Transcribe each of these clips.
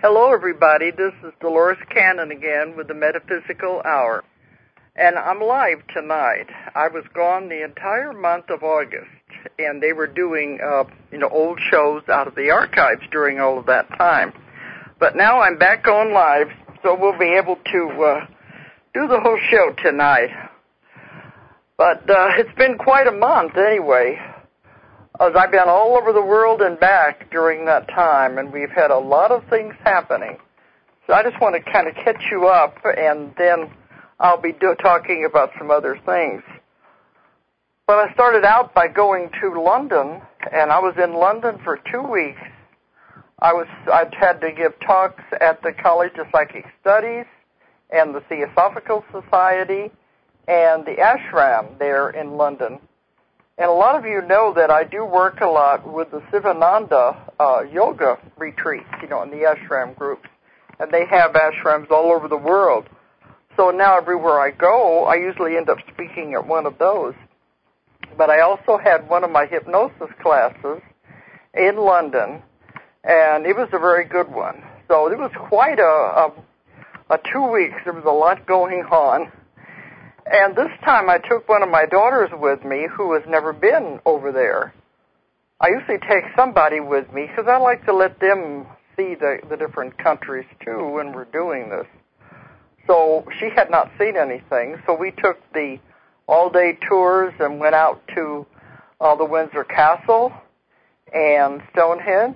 Hello, everybody. This is Dolores Cannon again with the Metaphysical Hour. And I'm live tonight. I was gone the entire month of August, and they were doing, old shows out of the archives during all of that time. But now I'm back on live, so we'll be able to do the whole show tonight. But it's been quite a month anyway, as I've been all over the world and back during that time, and we've had a lot of things happening. So I just want to kind of catch you up, and then I'll be talking about some other things. But I started out by going to London, and I was in London for 2 weeks. I had to give talks at the College of Psychic Studies and the Theosophical Society and the ashram there in London. And a lot of you know that I do work a lot with the Sivananda yoga retreats, in the ashram groups. And they have ashrams all over the world. So now everywhere I go, I usually end up speaking at one of those. But I also had one of my hypnosis classes in London, and it was a very good one. So it was quite a 2 weeks. There was a lot going on. And this time I took one of my daughters with me who has never been over there. I usually take somebody with me because I like to let them see the different countries too when we're doing this. So she had not seen anything, so we took the all-day tours and went out to the Windsor Castle and Stonehenge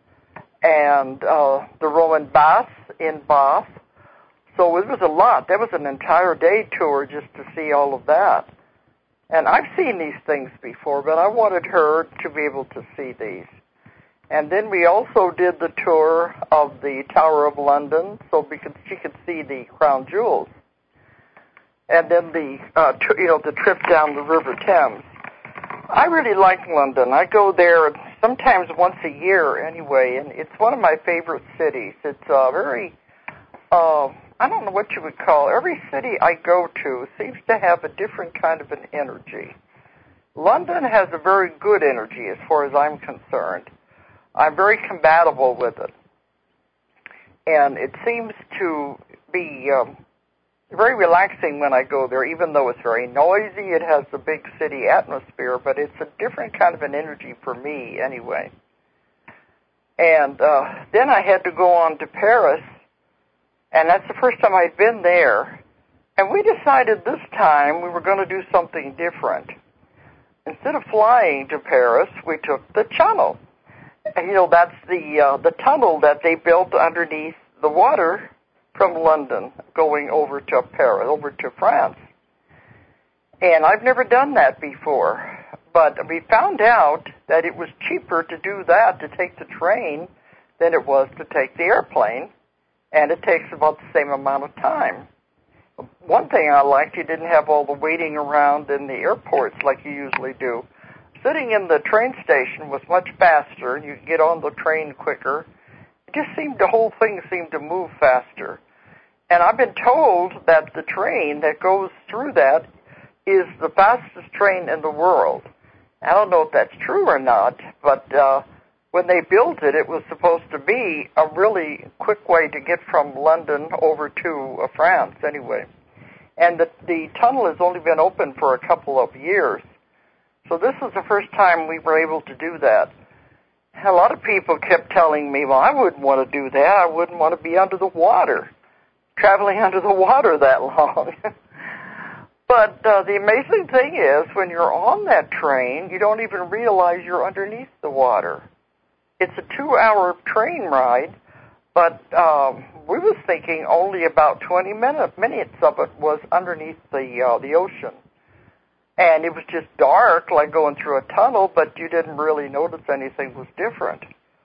and the Roman baths in Bath. So it was a lot. That was an entire day tour just to see all of that. And I've seen these things before, but I wanted her to be able to see these. And then we also did the tour of the Tower of London so she could see the crown jewels. And then the trip down the River Thames. I really like London. I go there sometimes once a year anyway, and it's one of my favorite cities. It's very... I don't know what you would call it. Every city I go to seems to have a different kind of an energy. London has a very good energy as far as I'm concerned. I'm very compatible with it. And it seems to be very relaxing when I go there, even though it's very noisy. It has the big city atmosphere, but it's a different kind of an energy for me anyway. And then I had to go on to Paris. And that's the first time I'd been there. And we decided this time we were going to do something different. Instead of flying to Paris, we took the Channel. And, that's the tunnel that they built underneath the water from London going over to Paris, over to France. And I've never done that before. But we found out that it was cheaper to do that, to take the train, than it was to take the airplane. And it takes about the same amount of time. One thing I liked, you didn't have all the waiting around in the airports like you usually do. Sitting in the train station was much faster, and you could get on the train quicker. The whole thing seemed to move faster. And I've been told that the train that goes through that is the fastest train in the world. I don't know if that's true or not, but when they built it, it was supposed to be a really quick way to get from London over to France anyway. And the tunnel has only been open for a couple of years. So this was the first time we were able to do that. A lot of people kept telling me, well, I wouldn't want to do that. I wouldn't want to be under the water, traveling under the water that long. But the amazing thing is, when you're on that train, you don't even realize you're underneath the water. It's a 2-hour train ride, but we was thinking only about 20 minutes of it was underneath the ocean. And it was just dark, like going through a tunnel, but you didn't really notice anything was different.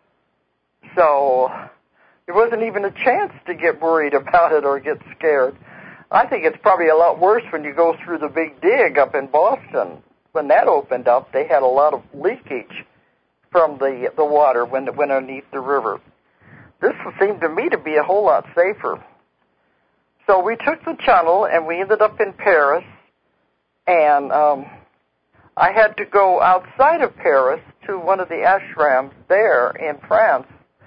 So there wasn't even a chance to get worried about it or get scared. I think it's probably a lot worse when you go through the Big Dig up in Boston. When that opened up, they had a lot of leakage from the water when it went underneath the river. This seemed to me to be a whole lot safer. So we took the Channel, and we ended up in Paris, and I had to go outside of Paris to one of the ashrams there in France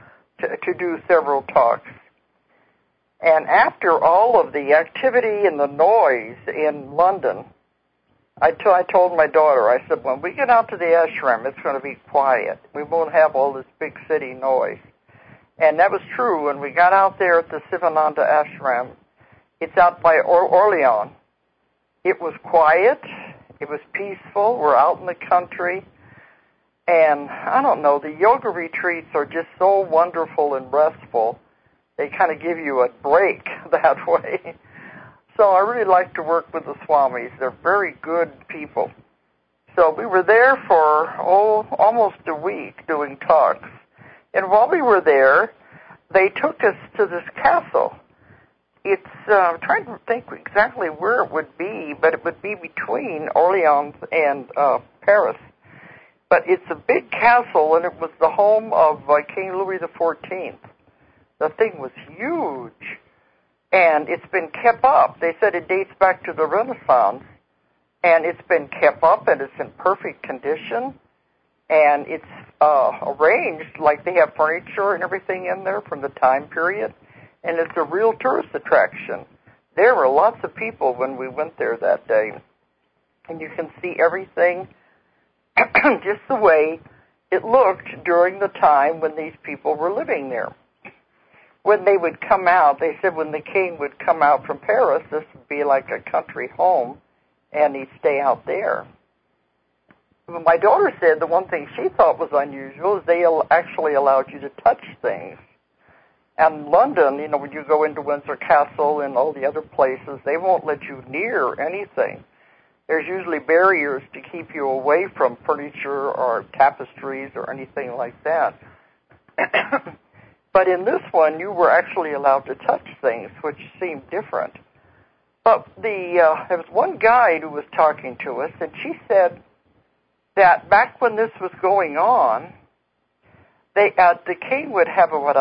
to do several talks. And after all of the activity and the noise in London, I told my daughter, I said, when we get out to the ashram, it's going to be quiet. We won't have all this big city noise. And that was true. When we got out there at the Sivananda ashram, it's out by Orleans. It was quiet. It was peaceful. We're out in the country. And I don't know, the yoga retreats are just so wonderful and restful. They kind of give you a break that way. So I really like to work with the Swamis. They're very good people. So we were there for, almost a week doing talks. And while we were there, they took us to this castle. It's, I'm trying to think exactly where it would be, but it would be between Orleans and Paris. But it's a big castle, and it was the home of King Louis XIV. The thing was huge, and it's been kept up. They said it dates back to the Renaissance, and it's been kept up, and it's in perfect condition, and it's arranged like they have furniture and everything in there from the time period, and it's a real tourist attraction. There were lots of people when we went there that day, and you can see everything just the way it looked during the time when these people were living there. When they would come out, they said when the king would come out from Paris, this would be like a country home, and he'd stay out there. My daughter said the one thing she thought was unusual is they actually allowed you to touch things. And London, you know, when you go into Windsor Castle and all the other places, they won't let you near anything. There's usually barriers to keep you away from furniture or tapestries or anything like that. But in this one, you were actually allowed to touch things, which seemed different. But there was one guide who was talking to us, and she said that back when this was going on, the king would have about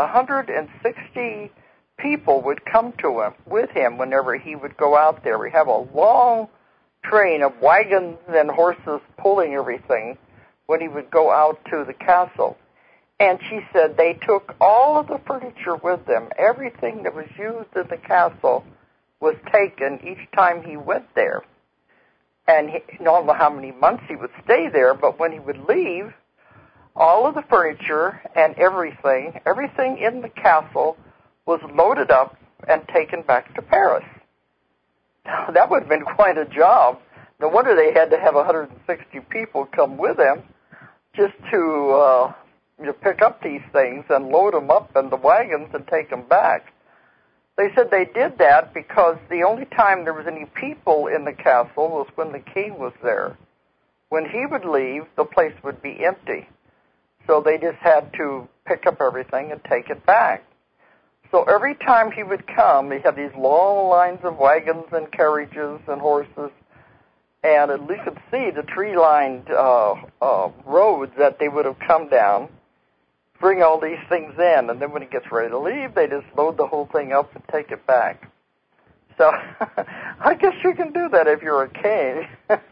160 people would come to him with him whenever he would go out there. We have a long train of wagons and horses pulling everything when he would go out to the castle. And she said they took all of the furniture with them. Everything that was used in the castle was taken each time he went there. And I don't know how many months he would stay there, but when he would leave, all of the furniture and everything in the castle was loaded up and taken back to Paris. That would have been quite a job. No wonder they had to have 160 people come with them just to pick up these things and load them up in the wagons and take them back. They said they did that because the only time there was any people in the castle was when the king was there. When he would leave, the place would be empty. So they just had to pick up everything and take it back. So every time he would come, he had these long lines of wagons and carriages and horses, and you could see the tree-lined roads that they would have come down, bring all these things in, and then when he gets ready to leave, they just load the whole thing up and take it back. So I guess you can do that if you're a king.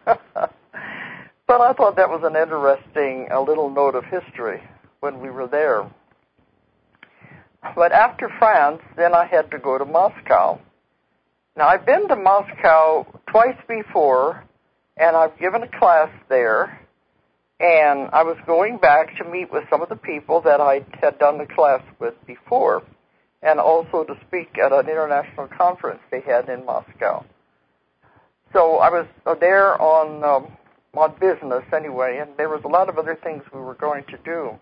But I thought that was an interesting little note of history when we were there. But after France, then I had to go to Moscow. Now, I've been to Moscow twice before, and I've given a class there, and I was going back to meet with some of the people that I had done the class with before, and also to speak at an international conference they had in Moscow. So I was there on business anyway, and there was a lot of other things we were going to do.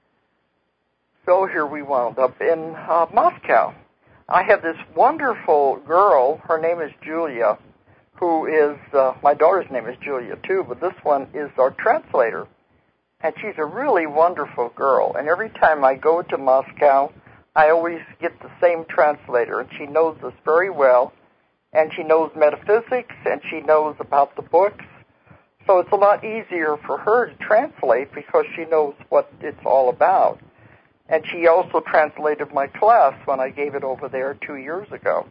So here we wound up in Moscow. I have this wonderful girl, her name is Julia, who is, my daughter's name is Julia too, but this one is our translator. And she's a really wonderful girl. And every time I go to Moscow, I always get the same translator, and she knows us very well. And she knows metaphysics, and she knows about the books. So it's a lot easier for her to translate because she knows what it's all about. And she also translated my class when I gave it over there 2 years ago.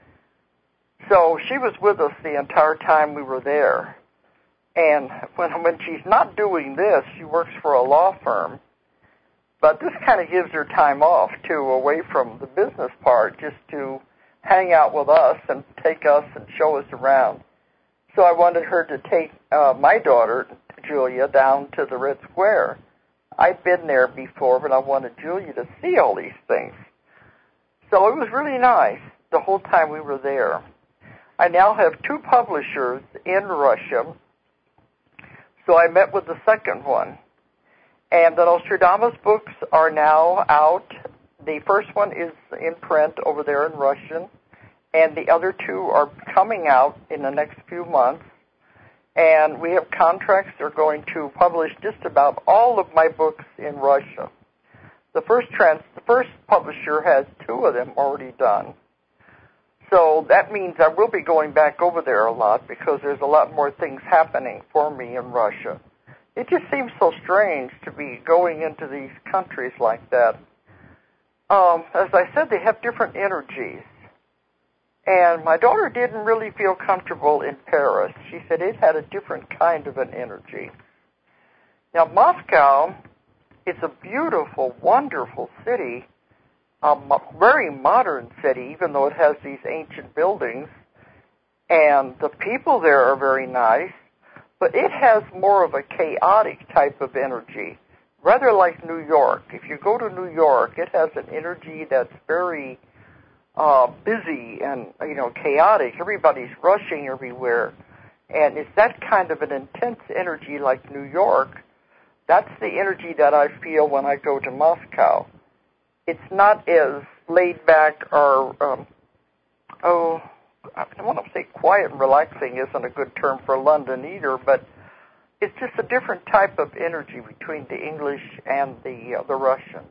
So she was with us the entire time we were there. And when she's not doing this, she works for a law firm. But this kind of gives her time off, too, away from the business part, just to hang out with us and take us and show us around. So I wanted her to take my daughter, Julia, down to the Red Square. I'd been there before, but I wanted Julia to see all these things. So it was really nice the whole time we were there. I now have 2 publishers in Russia, so I met with the second one. And the Nostradamus books are now out. The first one is in print over there in Russian, and the other 2 are coming out in the next few months. And we have contracts that are going to publish just about all of my books in Russia. The first publisher has 2 of them already done. So that means I will be going back over there a lot because there's a lot more things happening for me in Russia. It just seems so strange to be going into these countries like that. As I said, they have different energies. And my daughter didn't really feel comfortable in Paris. She said it had a different kind of an energy. Now, Moscow is a beautiful, wonderful city, a very modern city, even though it has these ancient buildings. And the people there are very nice, but it has more of a chaotic type of energy, rather like New York. If you go to New York, it has an energy that's very busy and, chaotic. Everybody's rushing everywhere. And it's that kind of an intense energy like New York. That's the energy that I feel when I go to Moscow. It's not as laid back or, I don't want to say quiet and relaxing isn't a good term for London either, but it's just a different type of energy between the English and the Russians.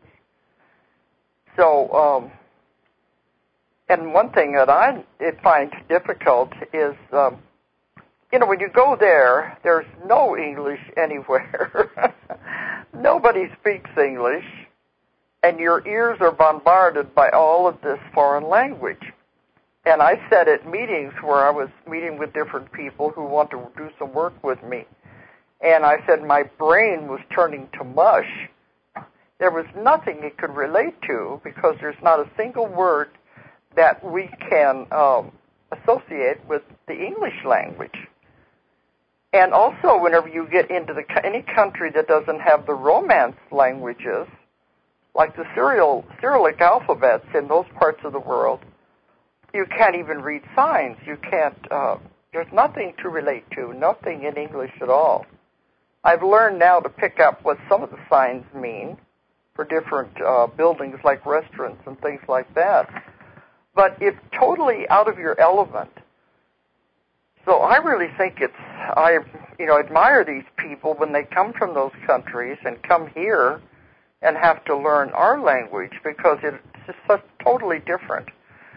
So, and one thing that I find difficult is, when you go there, there's no English anywhere. Nobody speaks English, and your ears are bombarded by all of this foreign language. And I said at meetings where I was meeting with different people who want to do some work with me, and I said my brain was turning to mush. There was nothing it could relate to because there's not a single word that we can associate with the English language. And also, whenever you get into any country that doesn't have the Romance languages, like the Cyrillic alphabets in those parts of the world, you can't even read signs. You can't, there's nothing to relate to, nothing in English at all. I've learned now to pick up what some of the signs mean for different buildings like restaurants and things like that. But it's totally out of your element. So I really think I admire these people when they come from those countries and come here and have to learn our language because it's just so totally different.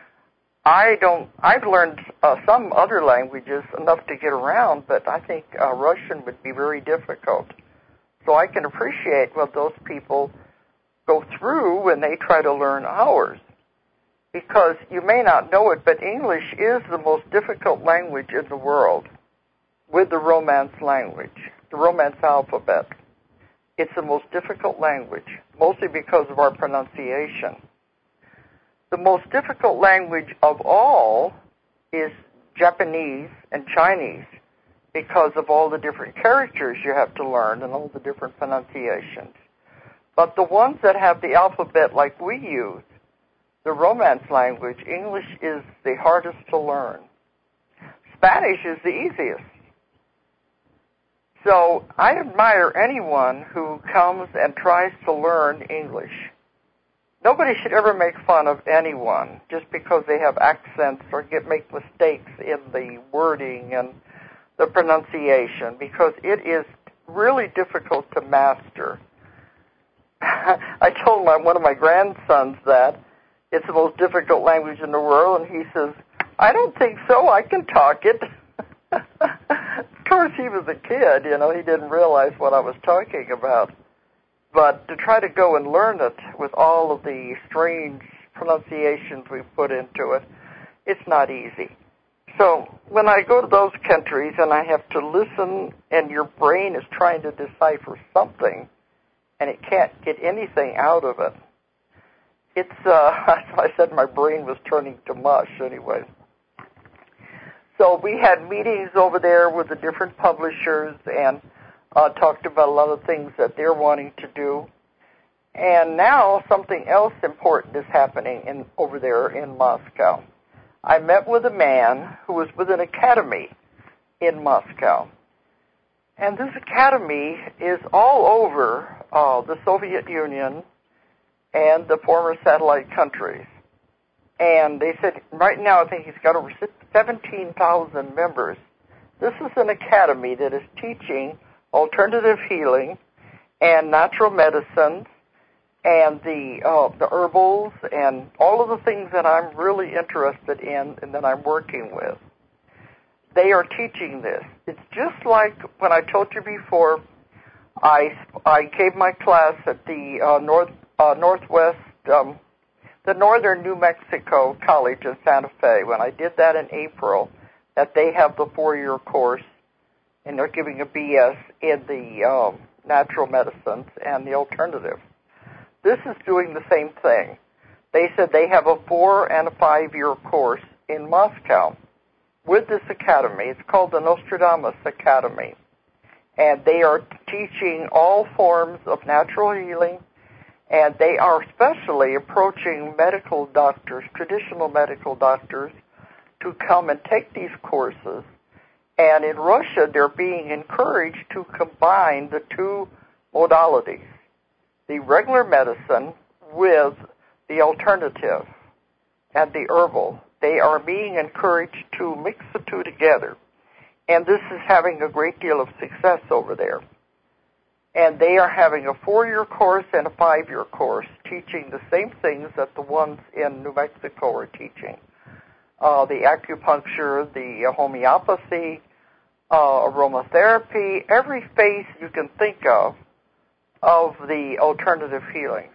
I've learned some other languages enough to get around, but I think Russian would be very difficult. So I can appreciate what those people go through when they try to learn ours. Because you may not know it, but English is the most difficult language in the world with the Romance language, the Romance alphabet. It's the most difficult language, mostly because of our pronunciation. The most difficult language of all is Japanese and Chinese because of all the different characters you have to learn and all the different pronunciations. But the ones that have the alphabet like we use, the Romance language, English is the hardest to learn. Spanish is the easiest. So I admire anyone who comes and tries to learn English. Nobody should ever make fun of anyone just because they have accents or make mistakes in the wording and the pronunciation, because it is really difficult to master. I told one of my grandsons that it's the most difficult language in the world, and he says, I don't think so, I can talk it. Of course, he was a kid, he didn't realize what I was talking about. But to try to go and learn it with all of the strange pronunciations we put into it, it's not easy. So when I go to those countries and I have to listen and your brain is trying to decipher something, and it can't get anything out of it. It's, I said my brain was turning to mush anyway. So we had meetings over there with the different publishers and talked about a lot of things that they're wanting to do. And now something else important is happening over there in Moscow. I met with a man who was with an academy in Moscow. And this academy is all over the Soviet Union and the former satellite countries. And they said right now I think he's got over 17,000 members. This is an academy that is teaching alternative healing and natural medicines and the herbals and all of the things that I'm really interested in and that I'm working with. They are teaching this. It's just like when I told you before, I gave my class at the the Northern New Mexico College in Santa Fe. When I did that in April, that they have the 4-year course, and they're giving a BS in the natural medicines and the alternative. This is doing the same thing. They said they have a 4- and a 5-year course in Moscow with this academy. It's called the Nostradamus Academy. And they are teaching all forms of natural healing, and they are especially approaching medical doctors, traditional medical doctors, to come and take these courses. And in Russia, they're being encouraged to combine the two modalities, the regular medicine with the alternative and the herbal. They are being encouraged to mix the two together. And this is having a great deal of success over there. And they are having a 4-year course and a 5-year course teaching the same things that the ones in New Mexico are teaching. The acupuncture, the homeopathy, aromatherapy, every phase you can think of the alternative healing.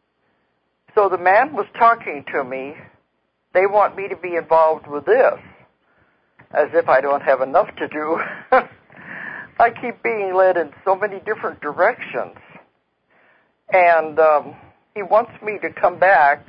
So the man was talking to me. They want me to be involved with this, as if I don't have enough to do. I keep being led in so many different directions. And he wants me to come back.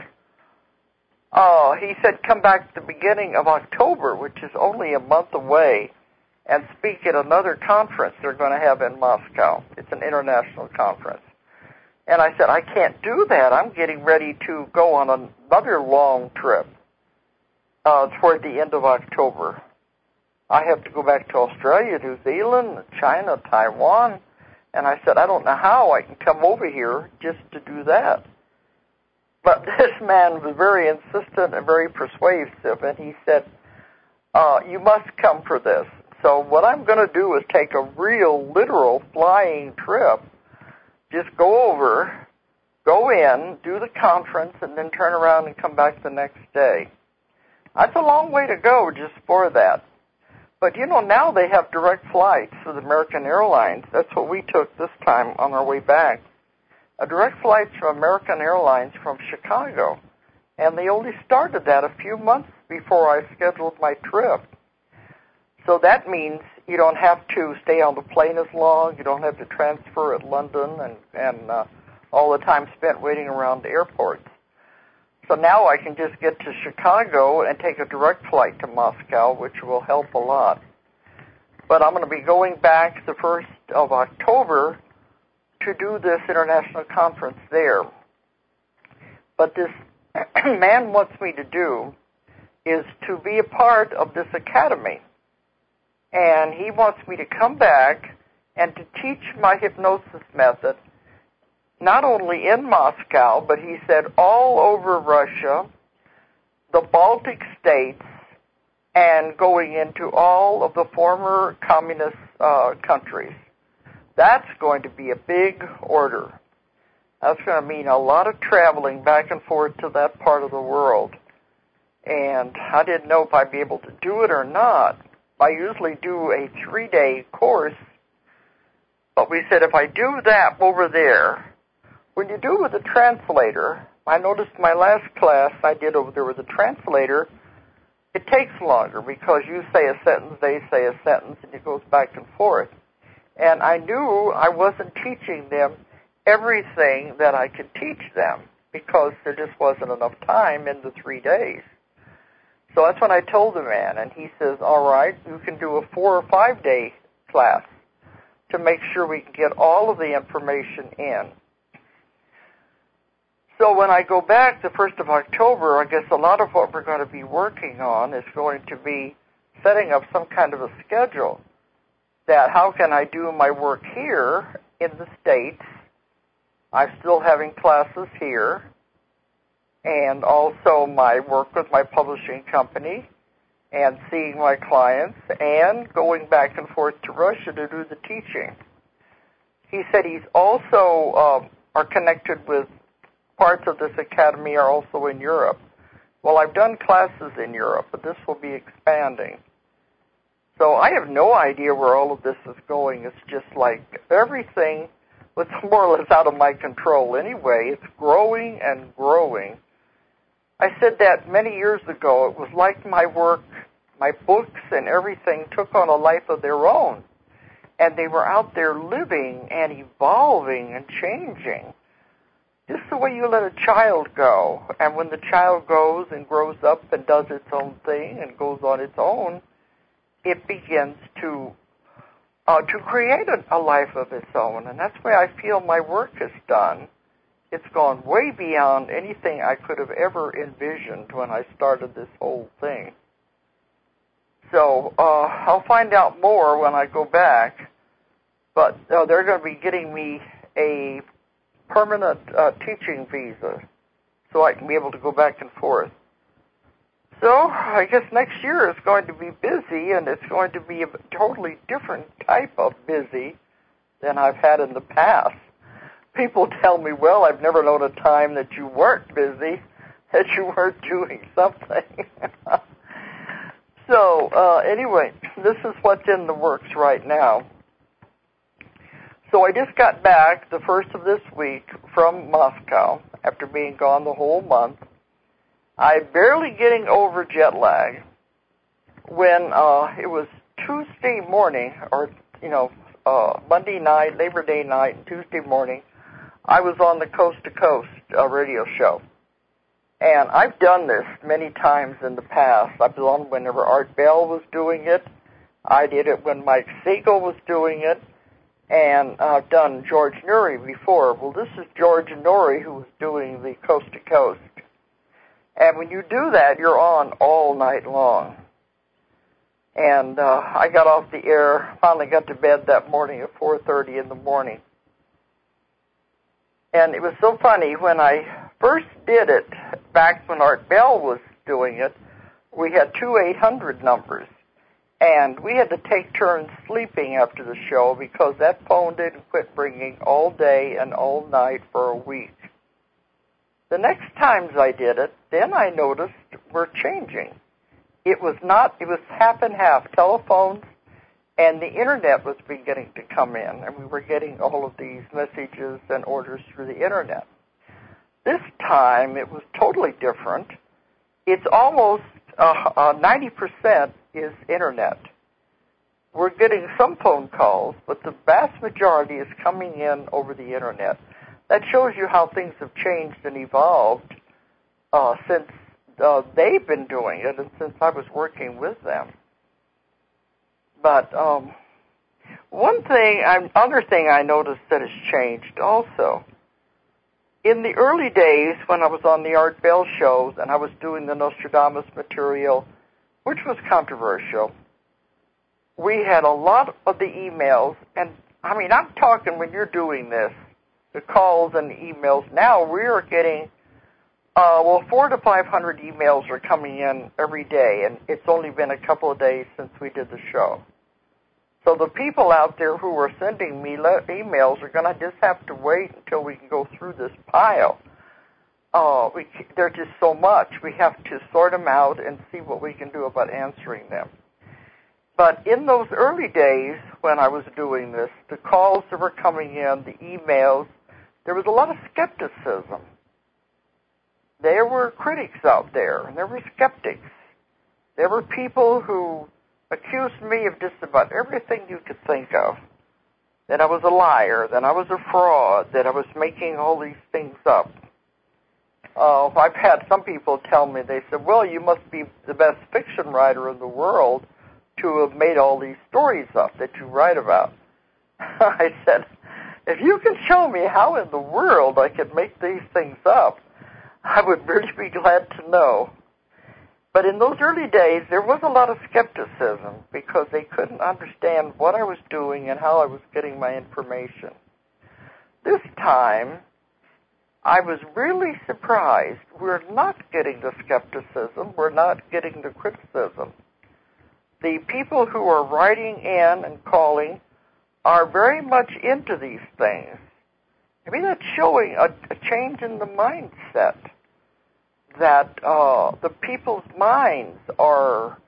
He said come back at the beginning of October, which is only a month away, and speak at another conference they're going to have in Moscow. It's an international conference. And I said, I can't do that. I'm getting ready to go on another long trip toward the end of October. I have to go back to Australia, New Zealand, China, Taiwan. And I said, I don't know how I can come over here just to do that. But this man was very insistent and very persuasive, and he said, you must come for this. So what I'm going to do is take a real, literal flying trip, just go over, go in, do the conference, and then turn around and come back the next day. That's a long way to go just for that. But, now they have direct flights with American Airlines. That's what we took this time on our way back. A direct flight from American Airlines from Chicago. And they only started that a few months before I scheduled my trip. So that means you don't have to stay on the plane as long. You don't have to transfer at London and all the time spent waiting around the airports. So now I can just get to Chicago and take a direct flight to Moscow, which will help a lot. But I'm going to be going back the 1st of October to do this international conference there. But this man wants me to do is to be a part of this academy. And he wants me to come back and to teach my hypnosis method, not only in Moscow, but he said all over Russia, the Baltic states, and going into all of the former communist countries. That's going to be a big order. That's going to mean a lot of traveling back and forth to that part of the world. And I didn't know if I'd be able to do it or not. I usually do a 3-day course, but we said if I do that over there, when you do it with a translator, I noticed my last class I did over there with a translator, it takes longer because you say a sentence, they say a sentence, and it goes back and forth. And I knew I wasn't teaching them everything that I could teach them because there just wasn't enough time in the 3 days. So that's when I told the man, and he says, all right, you can do a 4 or 5 day class to make sure we can get all of the information in. So when I go back the 1st of October, I guess a lot of what we're going to be working on is going to be setting up some kind of a schedule that how can I do my work here in the States. I'm still having classes here, and also my work with my publishing company and seeing my clients and going back and forth to Russia to do the teaching. He said he's also are connected with parts of this academy are also in Europe. Well, I've done classes in Europe, but this will be expanding. So I have no idea where all of this is going. It's just like everything was more or less out of my control anyway. It's growing and growing. I said that many years ago. It was like my work, my books and everything took on a life of their own. And they were out there living and evolving and changing. Just the way you let a child go. And when the child goes and grows up and does its own thing and goes on its own, it begins to create a life of its own. And that's why I feel my work is done. It's gone way beyond anything I could have ever envisioned when I started this whole thing. So I'll find out more when I go back. But they're going to be getting me a permanent teaching visa so I can be able to go back and forth. So I guess next year is going to be busy, and it's going to be a totally different type of busy than I've had in the past. People tell me, well, I've never known a time that you weren't busy, that you weren't doing something. So anyway, this is what's in the works right now. So I just got back the first of this week from Moscow after being gone the whole month. I'm barely getting over jet lag when it was Tuesday morning, or, Monday night, Labor Day night, and Tuesday morning. I was on the Coast to Coast radio show. And I've done this many times in the past. I've done whenever Art Bell was doing it. I did it when Mike Siegel was doing it. And I've done George Noory before. Well, this is George Noory who was doing the Coast to Coast. And when you do that, you're on all night long. And I got off the air, finally got to bed that morning at 4:30 in the morning. And it was so funny, when I first did it, back when Art Bell was doing it, we had 2 800 numbers. And we had to take turns sleeping after the show because that phone didn't quit ringing all day and all night for a week. The next times I did it, then I noticed we're changing. It was half and half, telephones, and the internet was beginning to come in, and we were getting all of these messages and orders through the internet. This time, it was totally different. It's almost 90% is internet. We're getting some phone calls, but the vast majority is coming in over the internet. That shows you how things have changed and evolved since they've been doing it and since I was working with them. But other thing I noticed that has changed also. In the early days when I was on the Art Bell shows and I was doing the Nostradamus material, which was controversial, we had a lot of the emails, and I'm talking when you're doing this, the calls and the emails, now we are getting, 400 to 500 emails are coming in every day, and it's only been a couple of days since we did the show. So the people out there who are sending me emails are going to just have to wait until we can go through this pile. They're just so much. We have to sort them out and see what we can do about answering them. But in those early days when I was doing this, the calls that were coming in, the emails, there was a lot of skepticism. There were critics out there, and there were skeptics. There were people who accused me of just about everything you could think of. that I was a liar, that I was a fraud, that I was making all these things up. I've had some people tell me, they said, well, you must be the best fiction writer in the world to have made all these stories up that you write about. I said, if you can show me how in the world I could make these things up, I would really be glad to know. But in those early days, there was a lot of skepticism because they couldn't understand what I was doing and how I was getting my information. This time, I was really surprised. We're not getting the skepticism. We're not getting the criticism. The people who are writing in and calling are very much into these things. Maybe that's showing a change in the mindset, that the people's minds are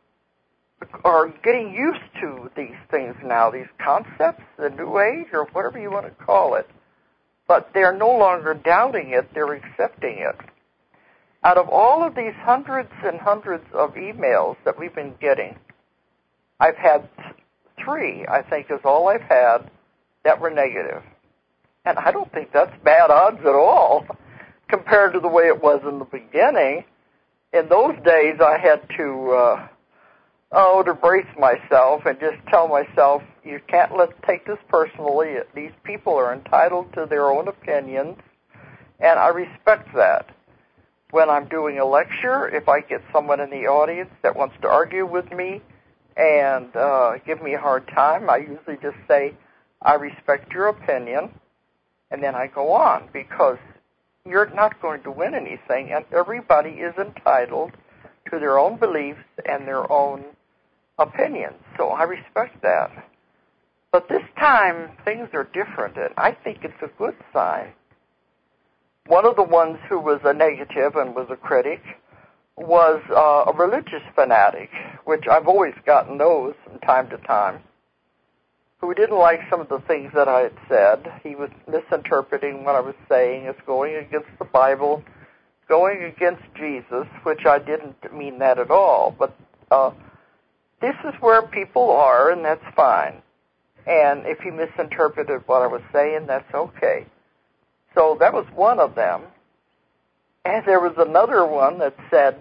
getting used to these things now, these concepts, the New Age, or whatever you want to call it. But they're no longer doubting it, they're accepting it. Out of all of these hundreds and hundreds of emails that we've been getting, I've had 3, I think, is all I've had that were negative. And I don't think that's bad odds at all compared to the way it was in the beginning. In those days, I had to brace myself and just tell myself, you can't take this personally. These people are entitled to their own opinions, and I respect that. When I'm doing a lecture, if I get someone in the audience that wants to argue with me and give me a hard time, I usually just say, I respect your opinion, and then I go on, because you're not going to win anything, and everybody is entitled to their own beliefs and their own opinions. So I respect that. But this time, things are different, and I think it's a good sign. One of the ones who was a negative and was a critic was a religious fanatic, which I've always gotten those from time to time, who didn't like some of the things that I had said. He was misinterpreting what I was saying as going against the Bible, going against Jesus, which I didn't mean that at all. But this is where people are, and that's fine. And if he misinterpreted what I was saying, that's okay. So that was one of them. And there was another one that said,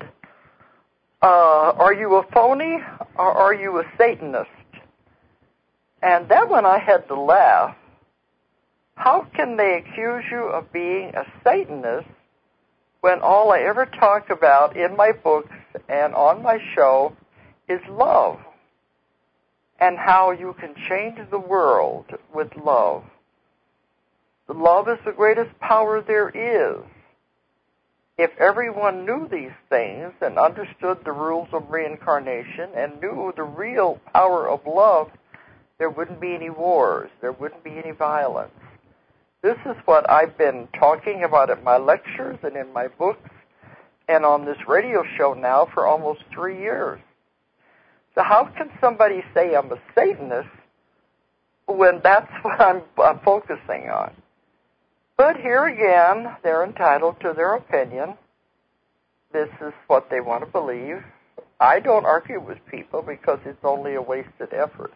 are you a phony or are you a Satanist? And that one I had to laugh. How can they accuse you of being a Satanist when all I ever talk about in my books and on my show is love, and how you can change the world with love? Love is the greatest power there is. If everyone knew these things and understood the rules of reincarnation and knew the real power of love, there wouldn't be any wars. There wouldn't be any violence. This is what I've been talking about at my lectures and in my books and on this radio show now for almost 3 years. So how can somebody say I'm a Satanist when that's what I'm focusing on? But here again, they're entitled to their opinion. This is what they want to believe. I don't argue with people because it's only a wasted effort.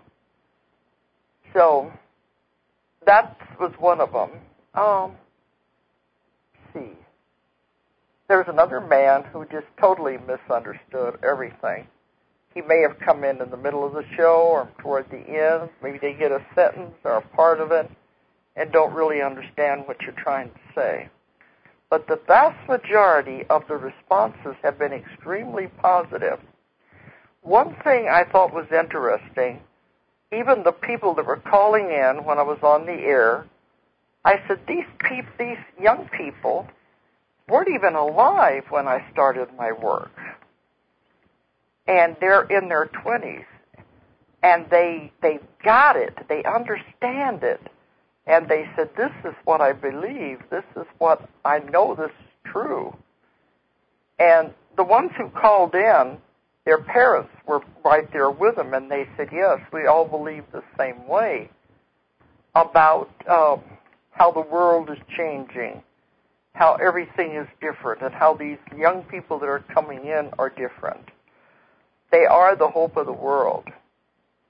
So that was one of them. Let's see. There's another man who just totally misunderstood everything. He may have come in the middle of the show or toward the end. Maybe they get a sentence or a part of it and don't really understand what you're trying to say. But the vast majority of the responses have been extremely positive. One thing I thought was interesting, even the people that were calling in when I was on the air, I said, these young people weren't even alive when I started my work. And they're in their 20s. And they got it. They understand it. And they said, this is what I believe. This is what I know this is true. And the ones who called in, their parents were right there with them, and they said, yes, we all believe the same way about how the world is changing, how everything is different, and how these young people that are coming in are different. They are the hope of the world.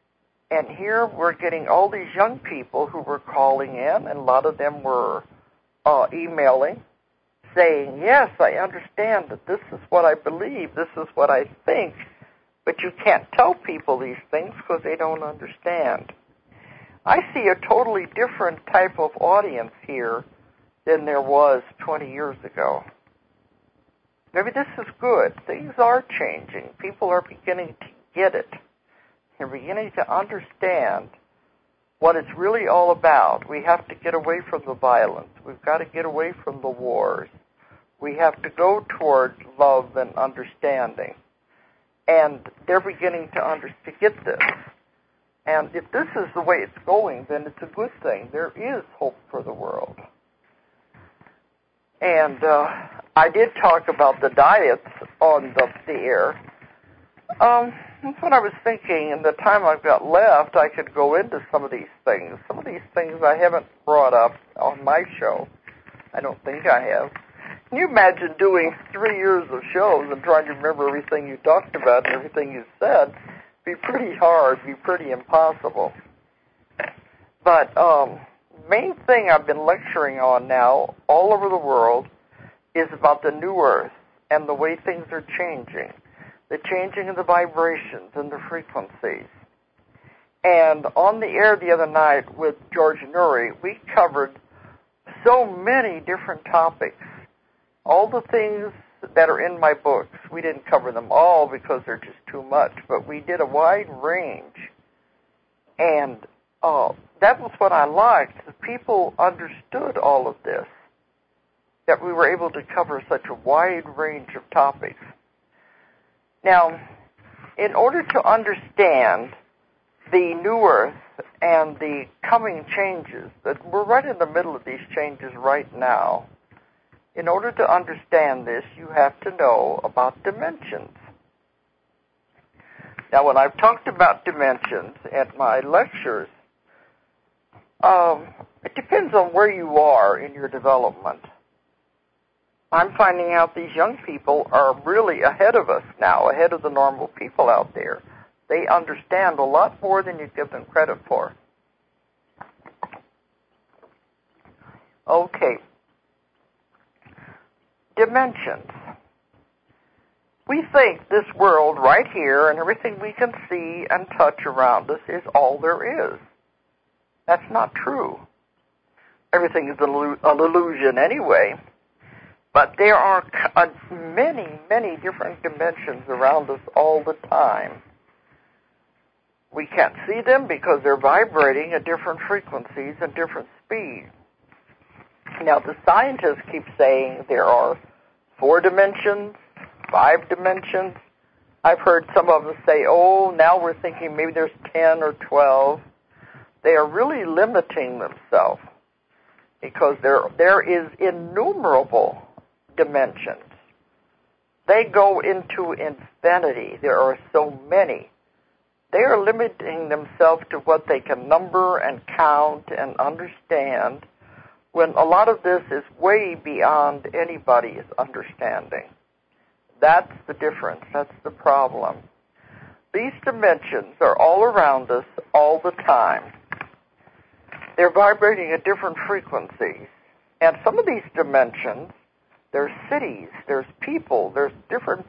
And here we're getting all these young people who were calling in, and a lot of them were emailing, saying, yes, I understand that this is what I believe, this is what I think, but you can't tell people these things because they don't understand. I see a totally different type of audience here than there was 20 years ago. Maybe this is good. Things are changing. People are beginning to get it. They're beginning to understand what it's really all about. We have to get away from the violence. We've got to get away from the wars. We have to go toward love and understanding. And they're beginning to get this. And if this is the way it's going, then it's a good thing. There is hope for the world. And I did talk about the diets on the air. That's what I was thinking. In the time I've got left, I could go into some of these things. Some of these things I haven't brought up on my show. I don't think I have. Can you imagine doing 3 years of shows and trying to remember everything you talked about and everything you said? It'd be pretty hard, be pretty impossible. But main thing I've been lecturing on now all over the world is about the new earth and the way things are changing, the changing of the vibrations and the frequencies. And on the air the other night with George Noory, we covered so many different topics, all the things that are in my books. We didn't cover them all because they're just too much, but we did a wide range. And that was what I liked. The people understood all of this, that we were able to cover such a wide range of topics. Now, in order to understand the new earth and the coming changes, that we're right in the middle of these changes right now, in order to understand this, you have to know about dimensions. Now, when I've talked about dimensions at my lectures, it depends on where you are in your development. I'm finding out these young people are really ahead of us now, ahead of the normal people out there. They understand a lot more than you give them credit for. Okay. Dimensions. We think this world right here and everything we can see and touch around us is all there is. That's not true. Everything is an illusion anyway. But there are many, many different dimensions around us all the time. We can't see them because they're vibrating at different frequencies and different speeds. Now, the scientists keep saying there are 4 dimensions, 5 dimensions. I've heard some of them say, oh, now we're thinking maybe there's 10 or 12. They are really limiting themselves because there is innumerable dimensions. They go into infinity. There are so many. They are limiting themselves to what they can number and count and understand, when a lot of this is way beyond anybody's understanding. That's the difference. That's the problem. These dimensions are all around us all the time. They're vibrating at different frequencies. And some of these dimensions, there's cities, there's people, there's different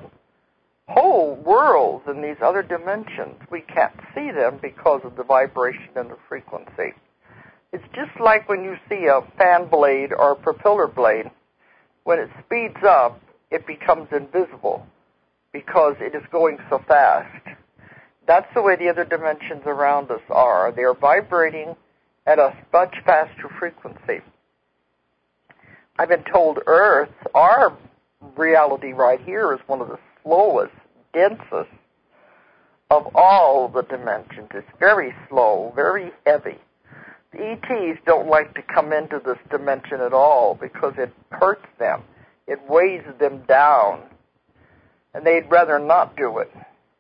whole worlds in these other dimensions. We can't see them because of the vibration and the frequency. It's just like when you see a fan blade or a propeller blade. When it speeds up, it becomes invisible because it is going so fast. That's the way the other dimensions around us are. They are vibrating at a much faster frequency. I've been told Earth, our reality right here, is one of the slowest, densest of all the dimensions. It's very slow, very heavy. The ETs don't like to come into this dimension at all because it hurts them. It weighs them down, and they'd rather not do it.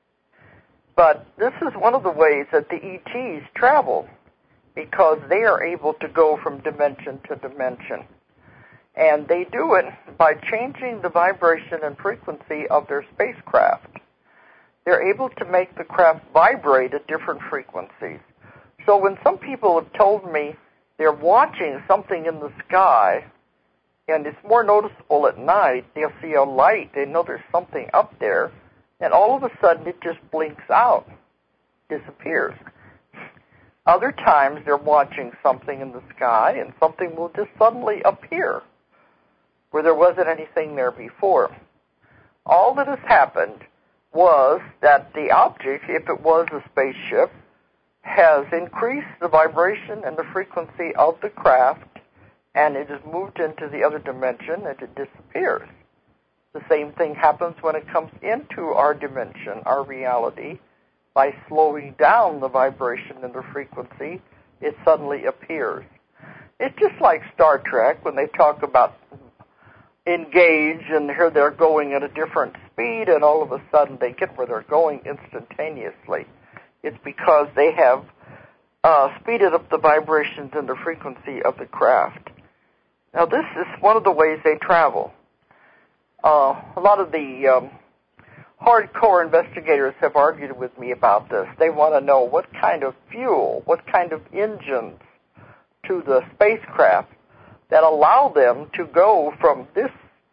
But this is one of the ways that the ETs travel, because they are able to go from dimension to dimension. And they do it by changing the vibration and frequency of their spacecraft. they're able to make the craft vibrate at different frequencies. So when some people have told me they're watching something in the sky, and it's more noticeable at night, they'll see a light, they know there's something up there, and all of a sudden it just blinks out, disappears. Other times they're watching something in the sky, and something will just suddenly appear where there wasn't anything there before. All that has happened was that the object, if it was a spaceship, has increased the vibration and the frequency of the craft, and it has moved into the other dimension, and it disappears. The same thing happens when it comes into our dimension, our reality. By slowing down the vibration and the frequency, it suddenly appears. It's just like Star Trek when they talk about engage, and here they're going at a different speed, and all of a sudden they get where they're going instantaneously. It's because they have speeded up the vibrations and the frequency of the craft. Now, this is one of the ways they travel. A lot of the hardcore investigators have argued with me about this. They want to know what kind of fuel, what kind of engines to the spacecraft that allow them to go from this,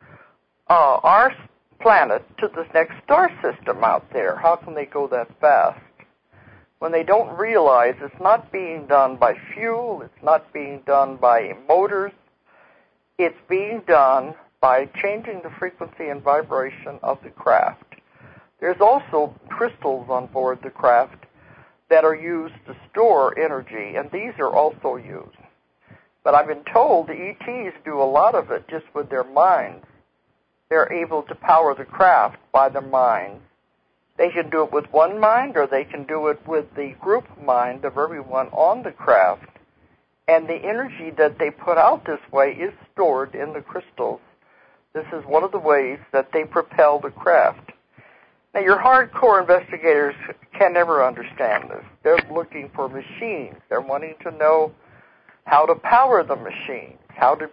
our planet, to this next star system out there. How can they go that fast? When they don't realize it's not being done by fuel, it's not being done by motors, it's being done by changing the frequency and vibration of the craft. There's also crystals on board the craft that are used to store energy, and these are also used. But I've been told the ETs do a lot of it just with their minds. They're able to power the craft by their minds. They can do it with one mind, or they can do it with the group mind of everyone on the craft. And the energy that they put out this way is stored in the crystals. This is one of the ways that they propel the craft. Now, your hardcore investigators can never understand this. They're looking for machines. They're wanting to know how to power the machines, how to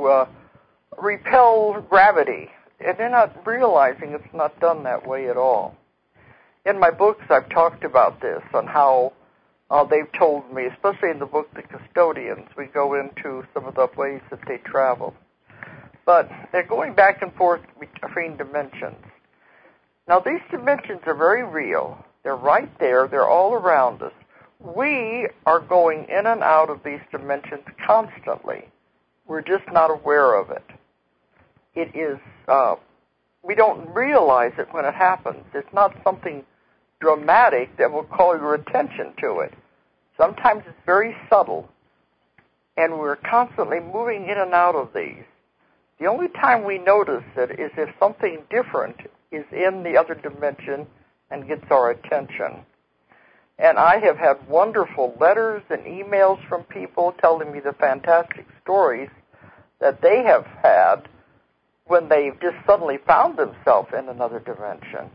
repel gravity. And they're not realizing it's not done that way at all. In my books, I've talked about this, on how they've told me, especially in the book The Custodians, we go into some of the ways that they travel. But they're going back and forth between dimensions. Now, these dimensions are very real. They're right there. They're all around us. We are going in and out of these dimensions constantly. We're just not aware of it. It is, we don't realize it when it happens. It's not something dramatic that will call your attention to it. Sometimes it's very subtle, and we're constantly moving in and out of these. The only time we notice it is if something different is in the other dimension and gets our attention. And I have had wonderful letters and emails from people telling me the fantastic stories that they have had when they've just suddenly found themselves in another dimension.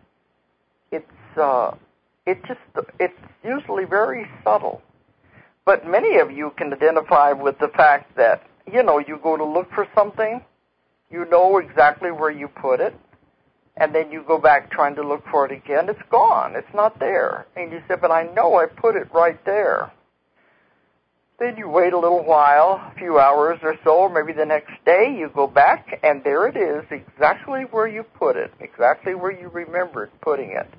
It's usually very subtle. But many of you can identify with the fact that, you go to look for something, you know exactly where you put it, and then you go back trying to look for it again. It's gone. It's not there. And you say, but I know I put it right there. Then you wait a little while, a few hours or so, or maybe the next day, you go back, and there it is, exactly where you put it, exactly where you remembered putting it.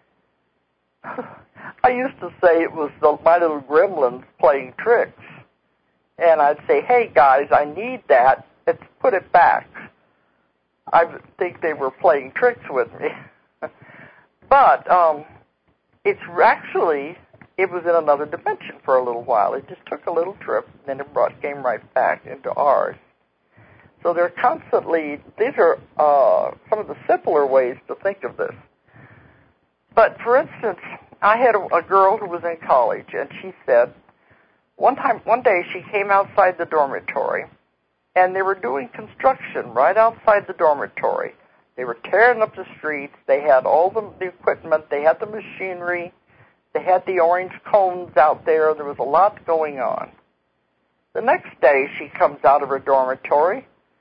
I used to say it was my little gremlins playing tricks. And I'd say, hey, guys, I need that. Let's put it back. I think they were playing tricks with me. But it was in another dimension for a little while. It just took a little trip, and then it came right back into ours. So they're constantly, these are some of the simpler ways to think of this. But, for instance, I had a girl who was in college, and she said, one day she came outside the dormitory, and they were doing construction right outside the dormitory. They were tearing up the streets. They had all the equipment. They had the machinery. They had the orange cones out there. There was a lot going on. The next day, she comes out of her dormitory,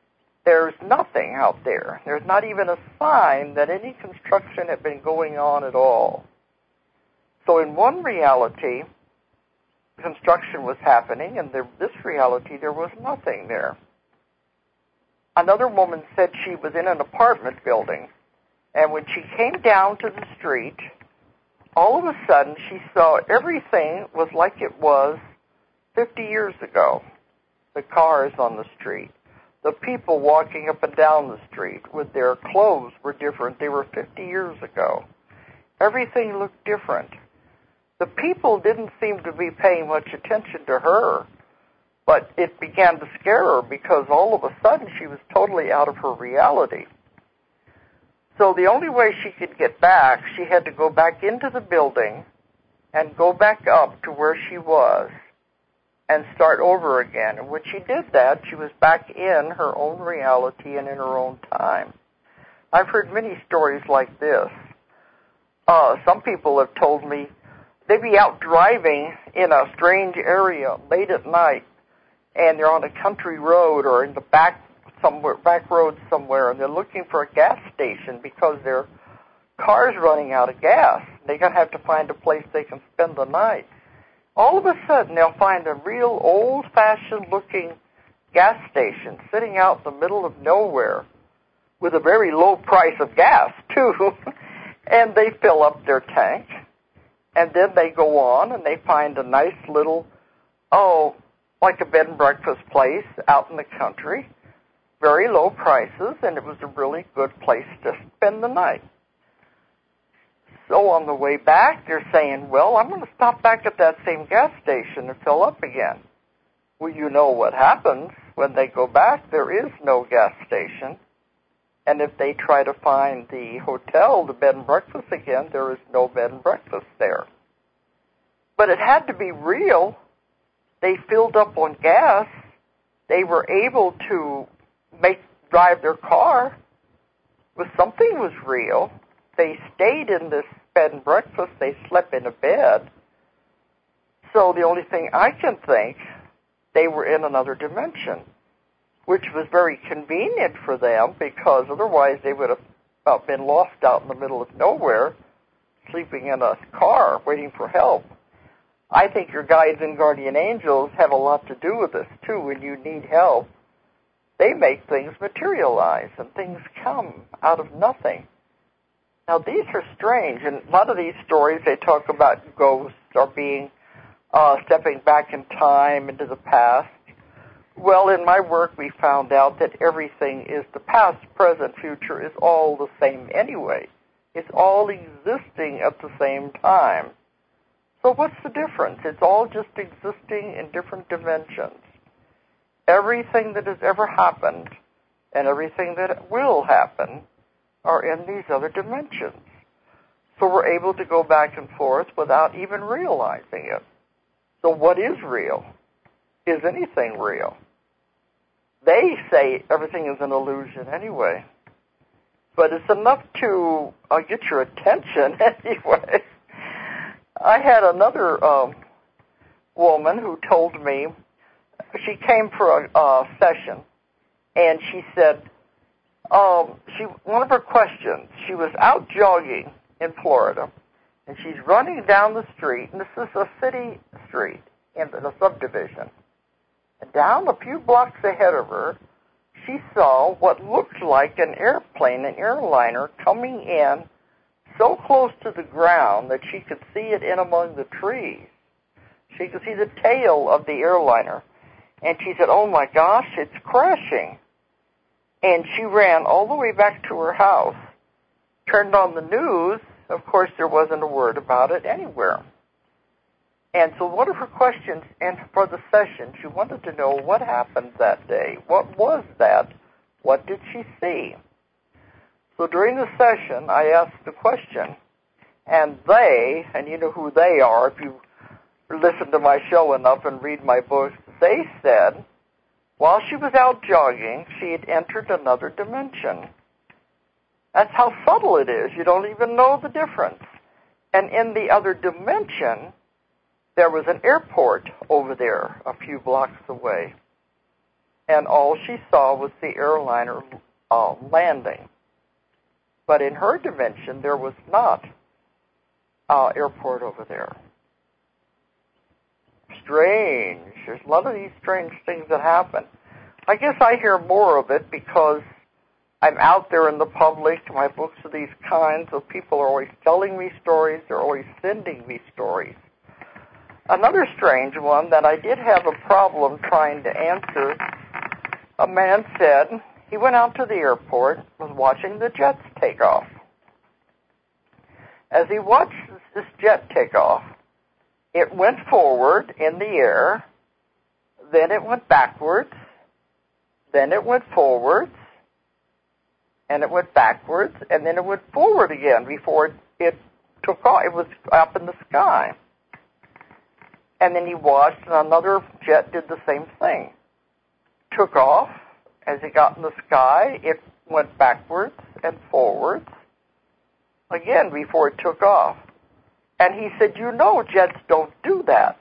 there's nothing out there. There's not even a sign that any construction had been going on at all. So in one reality, construction was happening, and this reality, there was nothing there. Another woman said she was in an apartment building, and when she came down to the street, all of a sudden she saw everything was like it was 50 years ago. The cars on the street, the people walking up and down the street with their clothes were different. They were 50 years ago. Everything looked different. The people didn't seem to be paying much attention to her, but it began to scare her because all of a sudden she was totally out of her reality. So the only way she could get back, she had to go back into the building and go back up to where she was and start over again. And when she did that, she was back in her own reality and in her own time. I've heard many stories like this. Some people have told me they'd be out driving in a strange area late at night, and they're on a country road or in the back road somewhere, and they're looking for a gas station because their car's running out of gas. They're going to have to find a place they can spend the night. All of a sudden, they'll find a real old-fashioned looking gas station sitting out in the middle of nowhere with a very low price of gas, too. And they fill up their tank, and then they go on and they find a nice little, like a bed and breakfast place out in the country, very low prices, and it was a really good place to spend the night. So on the way back, they're saying, well, I'm going to stop back at that same gas station and fill up again. Well, you know what happens when they go back. There is no gas station. And if they try to find the hotel, the bed and breakfast again, there is no bed and breakfast there. But it had to be real. They filled up on gas. They were able to drive their car. But something was real. They stayed in this bed and breakfast. They slept in a bed. So the only thing I can think, they were in another dimension, which was very convenient for them because otherwise they would have been lost out in the middle of nowhere, sleeping in a car, waiting for help. I think your guides and guardian angels have a lot to do with this, too. When you need help, they make things materialize, and things come out of nothing. Now, these are strange, and a lot of these stories, they talk about ghosts or being, stepping back in time into the past. Well, in my work, we found out that everything is the past, present, future is all the same anyway. It's all existing at the same time. So what's the difference? It's all just existing in different dimensions. Everything that has ever happened and everything that will happen are in these other dimensions. So we're able to go back and forth without even realizing it. So what is real? Is anything real? They say everything is an illusion anyway. But it's enough to get your attention anyway. I had another woman who told me, she came for a session, and she said, one of her questions, she was out jogging in Florida, and she's running down the street, and this is a city street in the subdivision. And down a few blocks ahead of her, she saw what looked like an airplane, an airliner, coming in so close to the ground that she could see it in among the trees. She could see the tail of the airliner. And she said, oh my gosh, it's crashing. And she ran all the way back to her house, turned on the news. Of course, there wasn't a word about it anywhere. And so one of her questions, and for the session, she wanted to know what happened that day. What was that? What did she see? So during the session, I asked the question, and they, and you know who they are if you listen to my show enough and read my books, they said, while she was out jogging, she had entered another dimension. That's how subtle it is. You don't even know the difference. And in the other dimension, there was an airport over there a few blocks away. and all she saw was the airliner landing. But in her dimension, there was not an airport over there. Strange. There's a lot of these strange things that happen. I guess I hear more of it because I'm out there in the public. My books are these kinds of people are always telling me stories. They're always sending me stories. Another strange one that I did have a problem trying to answer, a man said he went out to the airport, was watching the jets take off. As he watched this jet take off, it went forward in the air, then it went backwards, then it went forwards, and it went backwards, and then it went forward again before it took off. It was up in the sky. And then he watched, and another jet did the same thing. Took off. As it got in the sky, it went backwards and forwards again before it took off. And he said, you know, jets don't do that.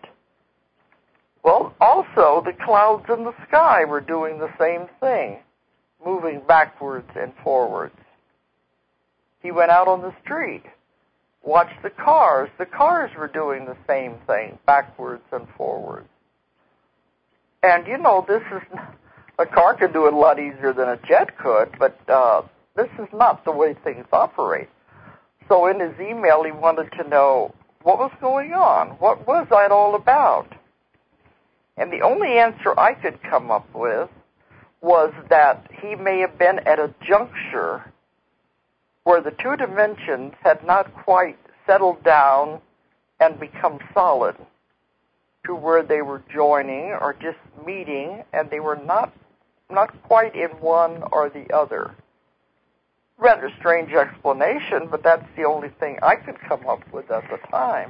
Well, also, the clouds in the sky were doing the same thing, moving backwards and forwards. He went out on the street, watched the cars. The cars were doing the same thing, backwards and forwards. And, you know, a car could do it a lot easier than a jet could, but this is not the way things operate. So in his email, he wanted to know what was going on. What was that all about? And the only answer I could come up with was that he may have been at a juncture where the two dimensions had not quite settled down and become solid to where they were joining or just meeting, and they were not quite in one or the other. Rather strange explanation, but that's the only thing I could come up with at the time.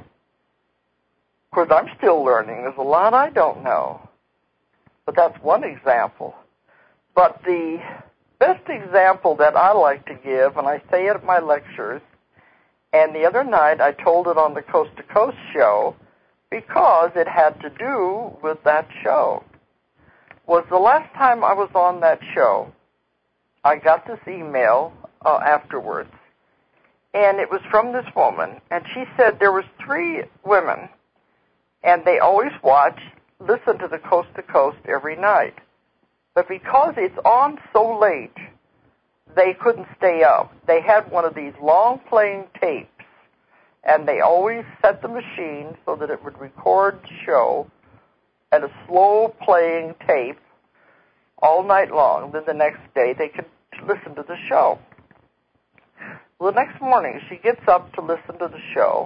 Of course, I'm still learning. There's a lot I don't know. But that's one example. But the best example that I like to give, and I say it at my lectures, and the other night I told it on the Coast to Coast show because it had to do with that show, was the last time I was on that show, I got this email afterwards, and it was from this woman, and she said there was 3 women, and they always listen to the Coast to Coast every night. But because it's on so late, they couldn't stay up. They had one of these long-playing tapes, and they always set the machine so that it would record the show at a slow-playing tape all night long. Then the next day, they could listen to the show. Well, the next morning, she gets up to listen to the show.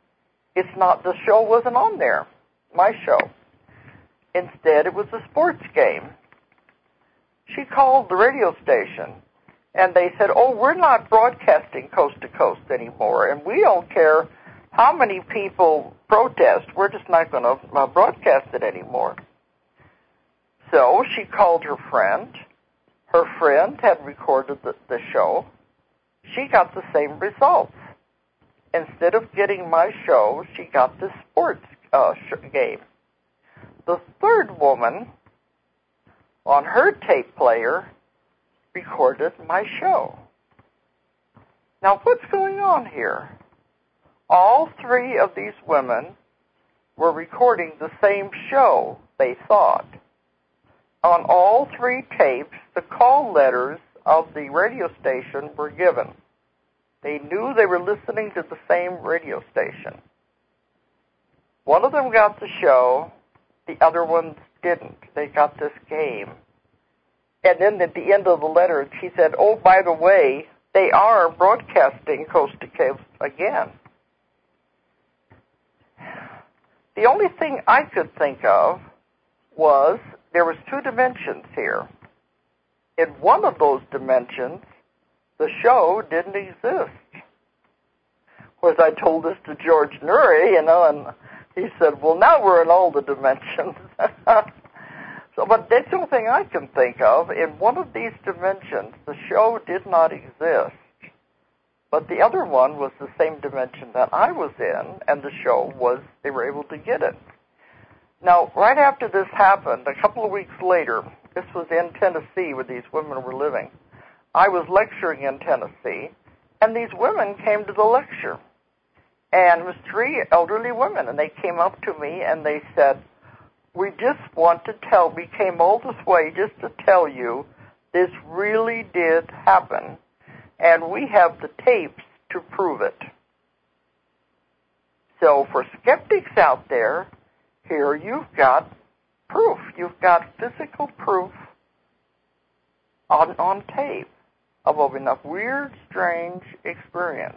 The show wasn't on there, my show. Instead, it was a sports game. She called the radio station, and they said, oh, we're not broadcasting Coast to Coast anymore, and we don't care how many people protest. We're just not going to broadcast it anymore. So she called her friend. Her friend had recorded the show. She got the same results. Instead of getting my show, she got this sports game. The third woman, on her tape player, recorded my show. Now, what's going on here? All 3 of these women were recording the same show, they thought. On all 3 tapes, the call letters of the radio station were given. They knew they were listening to the same radio station. One of them got the show, the other ones didn't. They got this game. And then at the end of the letter, she said, oh, by the way, they are broadcasting Coast to Coast again. The only thing I could think of was there was 2 dimensions here. In one of those dimensions, the show didn't exist. Of course, I told this to George Noory, and he said, well, now we're in all the dimensions. But that's the only thing I can think of. In one of these dimensions, the show did not exist. But the other one was the same dimension that I was in, and the show they were able to get it. Now, right after this happened, a couple of weeks later, This was in Tennessee where these women were living. I was lecturing in Tennessee, and these women came to the lecture. And it was three elderly women, and they came up to me and they said, we came all this way just to tell you this really did happen, and we have the tapes to prove it. So for skeptics out there, here you've got proof. You've got physical proof on tape of a weird, strange experience.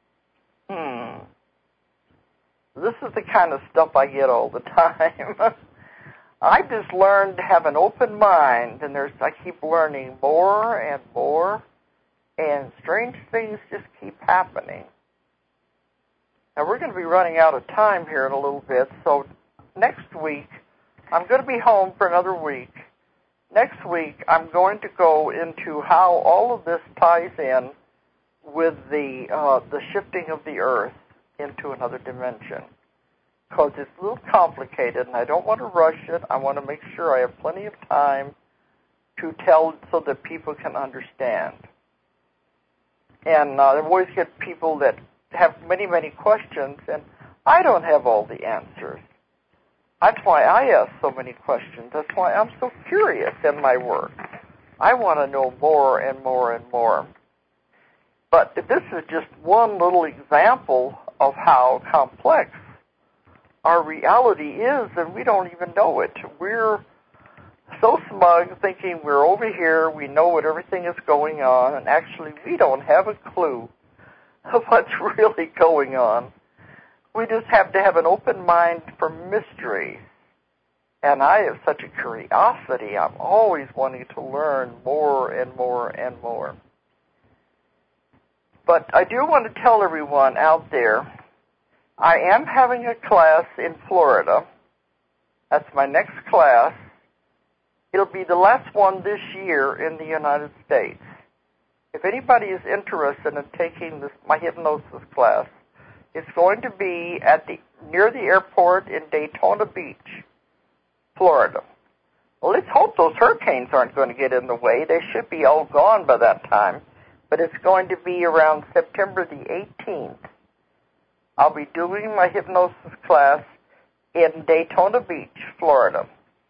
This is the kind of stuff I get all the time. I just learned to have an open mind, and I keep learning more and more, and strange things just keep happening. Now, we're going to be running out of time here in a little bit, so next week, I'm going to be home for another week. Next week, I'm going to go into how all of this ties in with the shifting of the Earth into another dimension, because it's a little complicated, and I don't want to rush it. I want to make sure I have plenty of time to tell so that people can understand. And I always get people that have many, many questions, and I don't have all the answers. That's why I ask so many questions. That's why I'm so curious in my work. I want to know more and more and more. But this is just one little example of how complex our reality is, and we don't even know it. We're so smug thinking we're over here, we know what everything is going on, and actually we don't have a clue of what's really going on. We just have to have an open mind for mysteries. And I have such a curiosity. I'm always wanting to learn more and more and more. But I do want to tell everyone out there, I am having a class in Florida. That's my next class. It'll be the last one this year in the United States. If anybody is interested in taking my hypnosis class, it's going to be near the airport in Daytona Beach, Florida. Well, let's hope those hurricanes aren't going to get in the way. They should be all gone by that time. But it's going to be around September the 18th. I'll be doing my hypnosis class in Daytona Beach, Florida.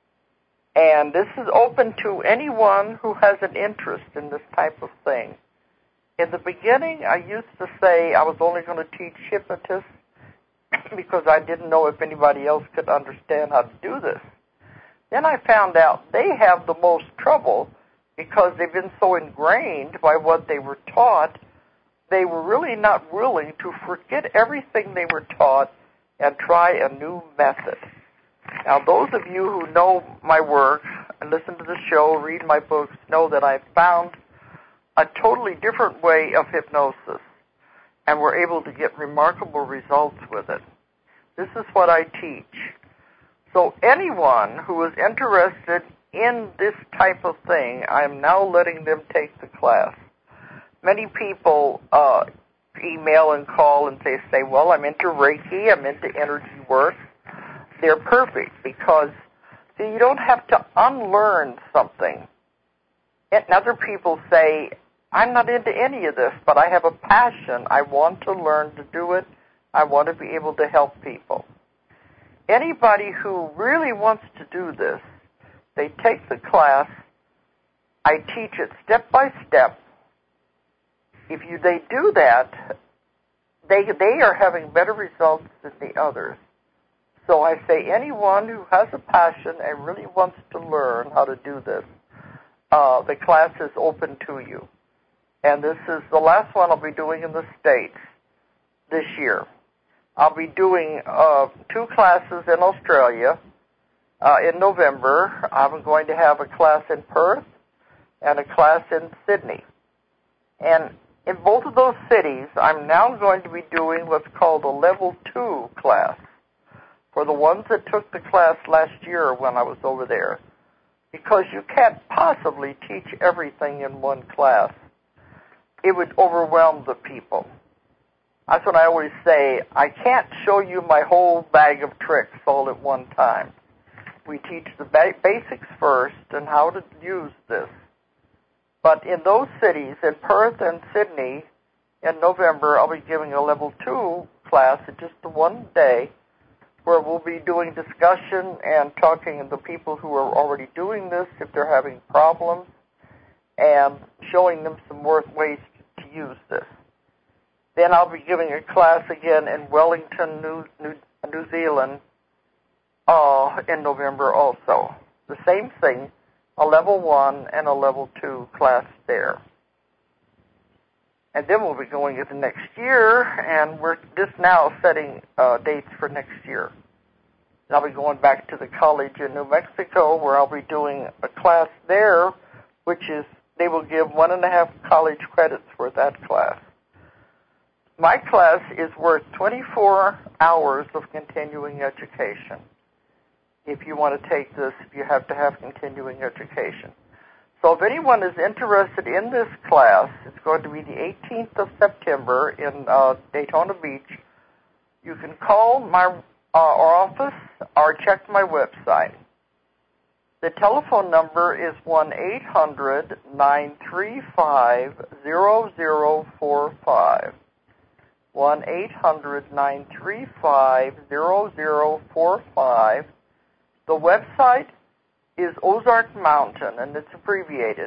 And this is open to anyone who has an interest in this type of thing. In the beginning, I used to say I was only going to teach hypnotists because I didn't know if anybody else could understand how to do this. Then I found out they have the most trouble because they've been so ingrained by what they were taught, they were really not willing to forget everything they were taught and try a new method. Now, those of you who know my work and listen to the show, read my books, know that I've found a totally different way of hypnosis, and we're able to get remarkable results with it. This is what I teach. So anyone who is interested in this type of thing, I'm now letting them take the class. Many people email and call and they say, well, I'm into Reiki, I'm into energy work. They're perfect because you don't have to unlearn something. And other people say, I'm not into any of this, but I have a passion. I want to learn to do it. I want to be able to help people. Anybody who really wants to do this, they take the class. I teach it step by step. If they do that, they are having better results than the others. So I say anyone who has a passion and really wants to learn how to do this, the class is open to you. And this is the last one I'll be doing in the States this year. I'll be doing 2 classes in Australia in November. I'm going to have a class in Perth and a class in Sydney. And in both of those cities, I'm now going to be doing what's called a Level 2 class for the ones that took the class last year when I was over there, because you can't possibly teach everything in one class. It would overwhelm the people. That's what I always say. I can't show you my whole bag of tricks all at one time. We teach the basics first and how to use this. But in those cities, in Perth and Sydney, in November, I'll be giving a level 2 class in just the one day where we'll be doing discussion and talking to the people who are already doing this if they're having problems and showing them some more ways to use this. Then I'll be giving a class again in Wellington, New Zealand in November also. The same thing, a level 1 and a level 2 class there. And then we'll be going into next year, and we're just now setting dates for next year. And I'll be going back to the college in New Mexico where I'll be doing a class there, which is they will give 1.5 college credits for that class. My class is worth 24 hours of continuing education. If you want to take this, you have to have continuing education. So if anyone is interested in this class, it's going to be the 18th of September in Daytona Beach. You can call my office or check my website. The telephone number is 1-800-935-0045. 1-800-935-0045. The website is Ozark Mountain, and it's abbreviated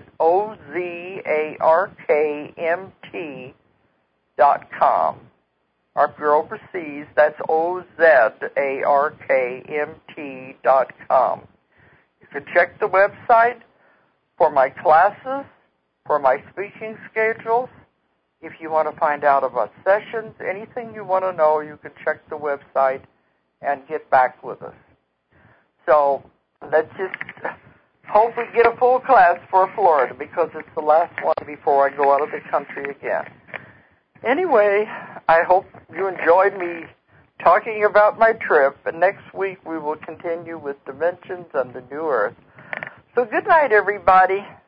OZARKMT.com. Or if you're overseas, that's OZARKMT.com. You can check the website for my classes, for my speaking schedules. If you want to find out about sessions, anything you want to know, you can check the website and get back with us. So let's just hope we get a full class for Florida because it's the last one before I go out of the country again. Anyway, I hope you enjoyed me talking about my trip, and next week we will continue with Dimensions and the New Earth. So good night, everybody.